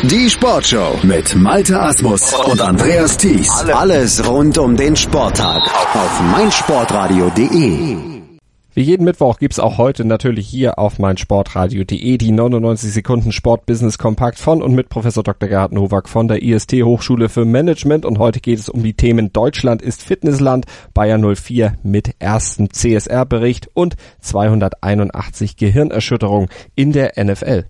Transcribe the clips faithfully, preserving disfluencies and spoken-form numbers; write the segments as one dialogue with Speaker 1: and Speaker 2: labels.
Speaker 1: Die Sportshow mit Malte Asmus und Andreas Thies. Alles rund um den Sporttag auf meinsportradio punkt de.
Speaker 2: Wie jeden Mittwoch gibt's auch heute natürlich hier auf meinsportradio punkt de die neunundneunzig Sekunden Sport-Business Kompakt von und mit Professor Doktor Gerhard Nowak von der I S T Hochschule für Management. Und heute geht es um die Themen Deutschland ist Fitnessland, Bayer null vier mit erstem C S R-Bericht und zweihunderteinundachtzig Gehirnerschütterungen in der N F L.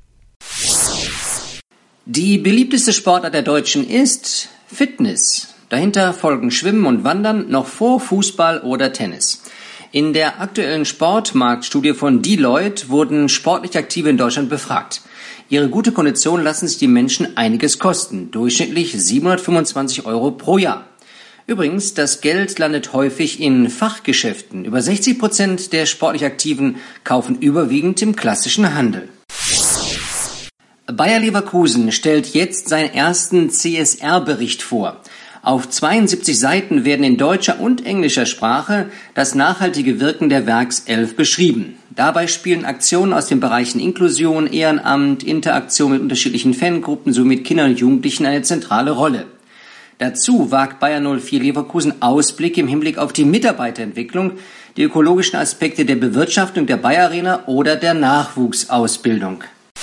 Speaker 3: Die beliebteste Sportart der Deutschen ist Fitness. Dahinter folgen Schwimmen und Wandern, noch vor Fußball oder Tennis. In der aktuellen Sportmarktstudie von Deloitte wurden sportlich Aktive in Deutschland befragt. Ihre gute Kondition lassen sich die Menschen einiges kosten, durchschnittlich siebenhundertfünfundzwanzig Euro pro Jahr. Übrigens, das Geld landet häufig in Fachgeschäften. Über sechzig Prozent der sportlich Aktiven kaufen überwiegend im klassischen Handel. Bayer Leverkusen stellt jetzt seinen ersten C S R-Bericht vor. Auf zweiundsiebzig Seiten werden in deutscher und englischer Sprache das nachhaltige Wirken der Werkself beschrieben. Dabei spielen Aktionen aus den Bereichen Inklusion, Ehrenamt, Interaktion mit unterschiedlichen Fangruppen sowie mit Kindern und Jugendlichen eine zentrale Rolle. Dazu wagt Bayer null vier Leverkusen Ausblick im Hinblick auf die Mitarbeiterentwicklung, die ökologischen Aspekte der Bewirtschaftung der Bayer Arena oder der Nachwuchsausbildung.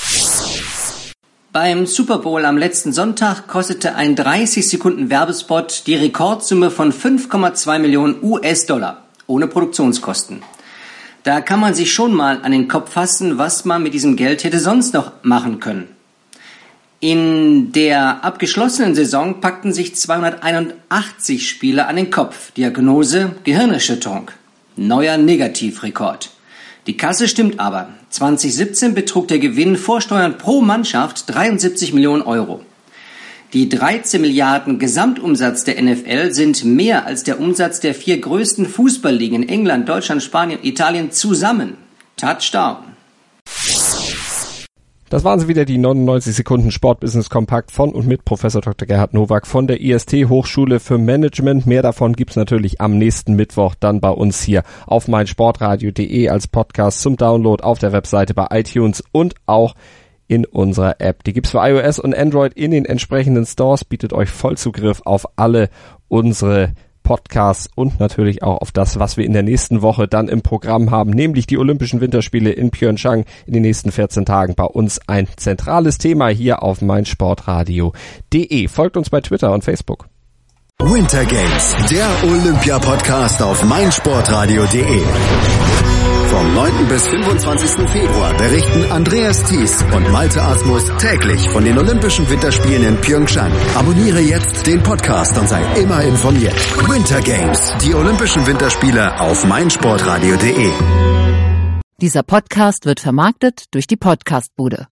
Speaker 3: Beim Super Bowl am letzten Sonntag kostete ein dreißig Sekunden Werbespot die Rekordsumme von fünf Komma zwei Millionen U S-Dollar, ohne Produktionskosten. Da kann man sich schon mal an den Kopf fassen, was man mit diesem Geld hätte sonst noch machen können. In der abgeschlossenen Saison packten sich zweihunderteinundachtzig Spieler an den Kopf. Diagnose: Gehirnerschütterung. Neuer Negativrekord. Die Kasse stimmt aber. zwanzig siebzehn betrug der Gewinn vor Steuern pro Mannschaft dreiundsiebzig Millionen Euro. Die dreizehn Milliarden Gesamtumsatz der N F L sind mehr als der Umsatz der vier größten Fußballligen in England, Deutschland, Spanien und Italien zusammen. Touchdown.
Speaker 2: Das waren sie wieder, die neunundneunzig Sekunden Sportbusiness Kompakt von und mit Professor Doktor Gerhard Nowak von der I S T Hochschule für Management. Mehr davon gibt's natürlich am nächsten Mittwoch dann bei uns hier auf meinsportradio punkt de als Podcast zum Download auf der Webseite bei iTunes und auch in unserer App. Die gibt's für iOS und Android in den entsprechenden Stores, bietet euch Vollzugriff auf alle unsere Podcasts und natürlich auch auf das, was wir in der nächsten Woche dann im Programm haben, nämlich die Olympischen Winterspiele in Pyeongchang in den nächsten vierzehn Tagen. Bei uns ein zentrales Thema hier auf meinsportradio punkt de. Folgt uns bei Twitter und Facebook.
Speaker 1: Winter Games, der Olympia-Podcast auf meinsportradio punkt de. Vom neunten bis fünfundzwanzigsten Februar berichten Andreas Thies und Malte Asmus täglich von den Olympischen Winterspielen in Pyeongchang. Abonniere jetzt den Podcast und sei immer informiert. Winter Games, die Olympischen Winterspiele auf meinsportradio punkt de.
Speaker 4: Dieser Podcast wird vermarktet durch die Podcastbude.